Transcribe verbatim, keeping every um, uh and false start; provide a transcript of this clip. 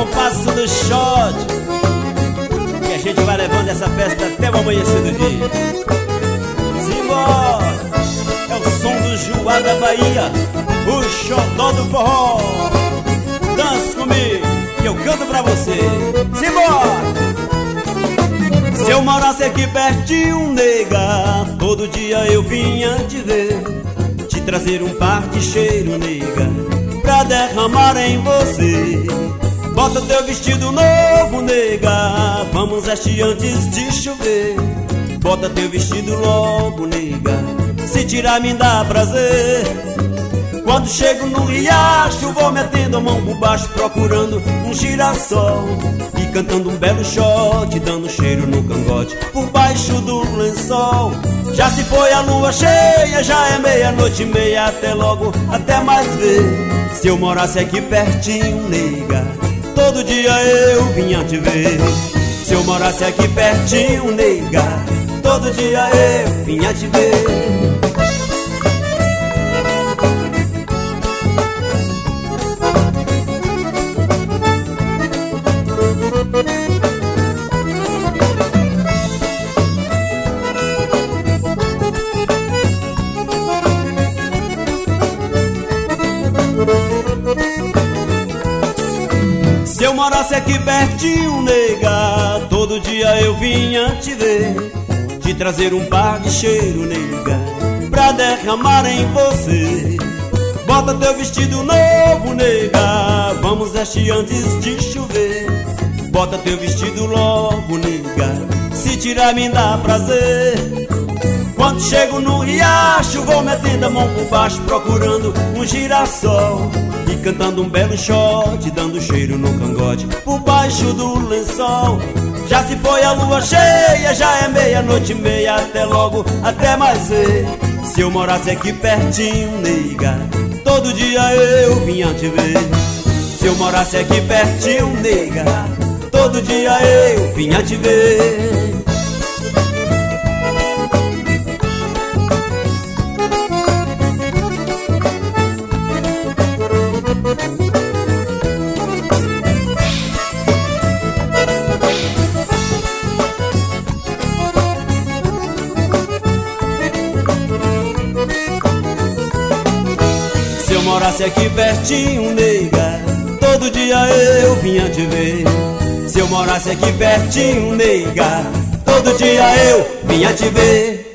compasso do shot, que a gente vai levando essa festa até o amanhecer do dia. Simbora! É o som do Juá da Bahia, o xodó do forró. Dança comigo, que eu canto pra você. Simbora! Se eu morasse aqui pertinho, nega, todo dia eu vinha te ver, te trazer um par de cheiro, nega, pra derramar em você. Bota teu vestido novo, nega, vamos vestir antes de chover. Bota teu vestido logo, nega, se tirar me dá prazer. Quando chego no riacho, vou metendo a mão por baixo, procurando um girassol e cantando um belo shot, dando cheiro no cangote por baixo do lençol. Já se foi a lua cheia, já é meia-noite e meia, até logo, até mais ver. Se eu morasse aqui pertinho, nega, todo dia eu vinha te ver. Se eu morasse aqui pertinho, nega, todo dia eu vinha te ver. Se eu morasse aqui pertinho, nega, todo dia eu vinha te ver, te trazer um par de cheiro, nega, pra derramar em você. Bota teu vestido novo, nega, vamos vestir antes de chover. Bota teu vestido logo, nega, se tirar me dá prazer. Quando chego no riacho, vou metendo a mão por baixo, procurando um girassol e cantando um belo shot, dando cheiro no cangote por baixo do lençol. Já se foi a lua cheia, já é meia-noite e meia, até logo, até mais ver. Se eu morasse aqui pertinho, nega, todo dia eu vinha te ver. Se eu morasse aqui pertinho, nega, todo dia eu vinha te ver. Se eu morasse aqui pertinho, nega, todo dia eu vinha te ver. Se eu morasse aqui pertinho, nega, todo dia eu vinha te ver.